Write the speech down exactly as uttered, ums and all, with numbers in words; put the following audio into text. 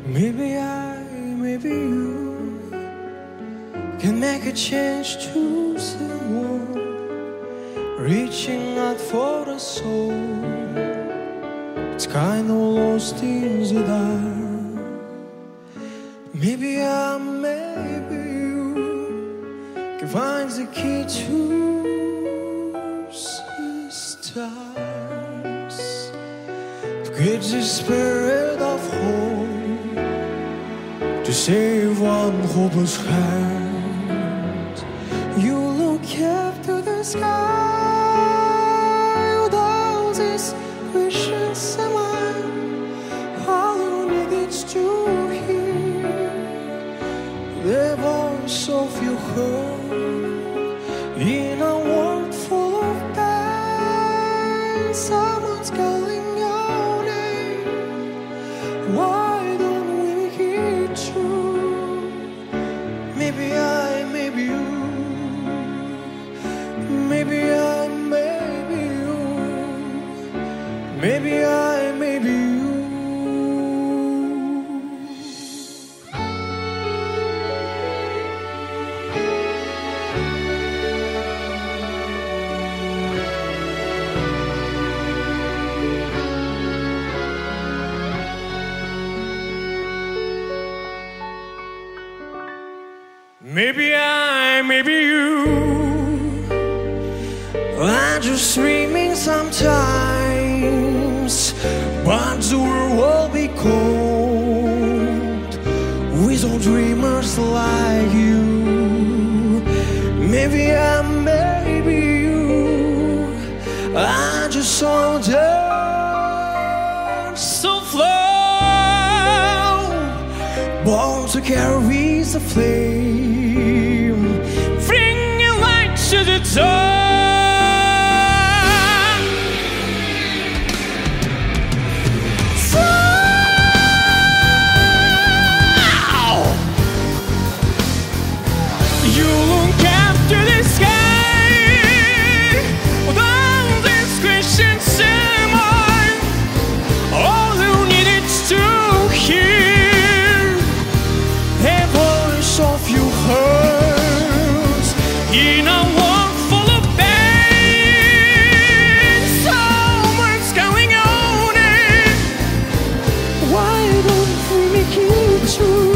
Maybe I, maybe you can make a change to someone, reaching out for the soul. It's kind of lost in the dark. Maybe I, maybe you can find the key to the stars, to get the spirit of hope, to save one hopeless heart. You look up to the sky with all these visions in mind. All you need is to hear the voice of your heart in a world full of pain. Someone's calling your name. Why don't we hear true? Maybe I, maybe you. Maybe I, maybe you. Maybe I, maybe you. Maybe I, maybe you. I'm just dreaming sometimes, but the world will be cold with all dreamers like you. Maybe I, maybe you. I just saw the so flow, born to carry the flame, bringing light to the dark. You look after the sky with all these questions in mind. All you need is to hear the voice of your heart in a world full of pain. Someone's calling on it. Why don't we make it true?